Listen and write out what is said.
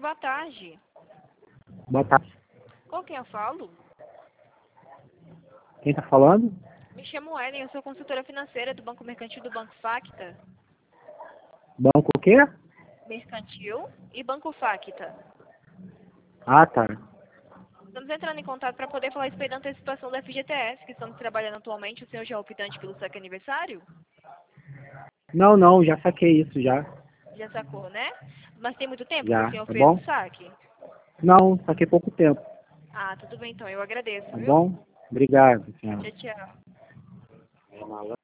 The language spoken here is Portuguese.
boa tarde. Boa tarde. Com quem eu falo? Quem está falando? Me chamo Ellen, eu sou consultora financeira do Banco Mercantil do Banco Facta. Banco o quê? Mercantil e Banco Facta. Ah, tá. Estamos entrando em contato para poder falar a respeito da antecipação do FGTS, que estamos trabalhando atualmente. O senhor já é optante pelo saque aniversário? Não, já saquei isso já. Já sacou, né? Mas tem muito tempo que o Já, senhor tá fez bom? o saque? Não, saquei pouco tempo. Ah, tudo bem então, eu agradeço, Tá viu? bom? Obrigado, senhora. Tchau, tchau.